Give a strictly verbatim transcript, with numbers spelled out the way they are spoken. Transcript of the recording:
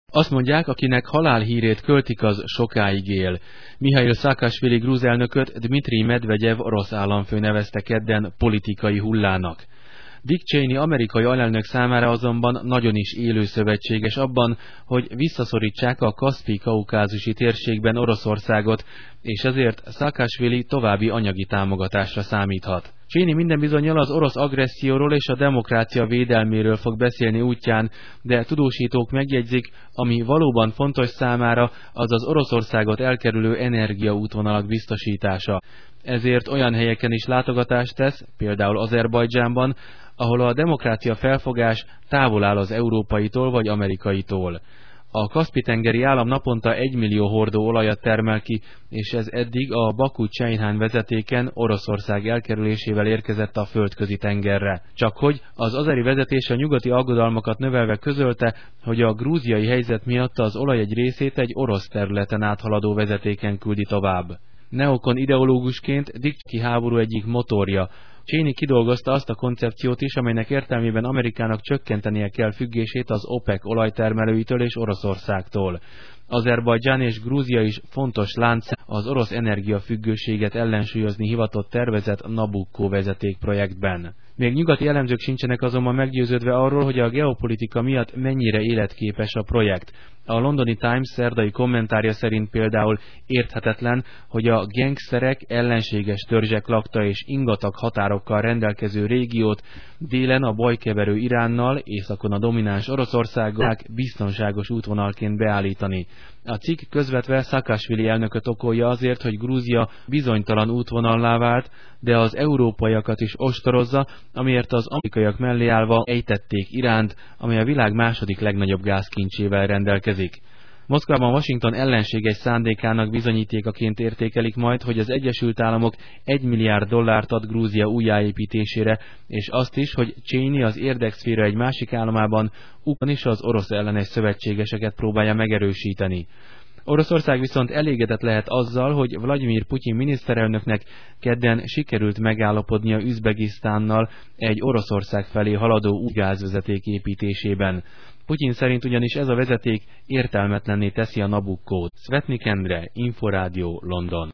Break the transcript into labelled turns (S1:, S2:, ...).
S1: Azt mondják, akinek halálhírét költik, az sokáig él. Mihail Saakasvili grúz elnököt Dmitri Medvegyev orosz államfő nevezte kedden politikai hullának. Dick Cheney amerikai alelnök számára azonban nagyon is élő szövetséges abban, hogy visszaszorítsák a kaszpi-kaukázusi térségben Oroszországot, és ezért Saakasvili további anyagi támogatásra számíthat. Cheney minden bizonnyal az orosz agresszióról és a demokrácia védelméről fog beszélni útján, de tudósítók megjegyzik, ami valóban fontos számára, az az Oroszországot elkerülő energiaútvonalak biztosítása. Ezért olyan helyeken is látogatást tesz, például Azerbajdzsánban, ahol a demokrácia felfogás távol áll az európaitól vagy amerikaitól. A Kaszpi-tengeri állam naponta egymillió hordó olajat termel ki, és ez eddig a Baku-Cseynhan vezetéken Oroszország elkerülésével érkezett a földközi tengerre. Csakhogy az azeri vezetés a nyugati aggodalmakat növelve közölte, hogy a grúziai helyzet miatt az olaj egy részét egy orosz területen áthaladó vezetéken küldi tovább. Neokon ideológusként Dick háború egyik motorja. Cheney kidolgozta azt a koncepciót is, amelynek értelmében Amerikának csökkentenie kell függését az OPEC olajtermelőitől és Oroszországtól. Azerbajdzsán és Grúzia is fontos lánc az orosz energiafüggőséget ellensúlyozni hivatott tervezett Nabucco vezetékprojektben. Még nyugati elemzők sincsenek azonban meggyőződve arról, hogy a geopolitika miatt mennyire életképes a projekt. A londoni Times szerdai kommentárja szerint például érthetetlen, hogy a gengszterek, ellenséges törzsek lakta és ingatag határokkal rendelkező régiót délen a bajkeverő Iránnal, északon a domináns Oroszországgal biztonságos útvonalként beállítani. A cikk közvetve Saakasvili elnököt okolja azért, hogy Grúzia bizonytalan útvonallá vált, de az európaiakat is ostorozza, amiért az amerikaiak mellé állva ejtették Iránt, amely a világ második legnagyobb gázkincsével rendelkezik. Moszkvában Washington ellenséges szándékának bizonyítékaként értékelik majd, hogy az Egyesült Államok egy milliárd dollárt ad Grúzia újjáépítésére, és azt is, hogy Cheney az érdekszféra egy másik államában ugyanis az orosz ellenes szövetségeseket próbálja megerősíteni. Oroszország viszont elégedett lehet azzal, hogy Vladimir Putyin miniszterelnöknek kedden sikerült megállapodnia Üzbegisztánnal egy Oroszország felé haladó új gázvezeték építésében. Putyin szerint ugyanis ez a vezeték értelmetlenné teszi a Nabuccót. Szvetnik Endre, Inforádió, London.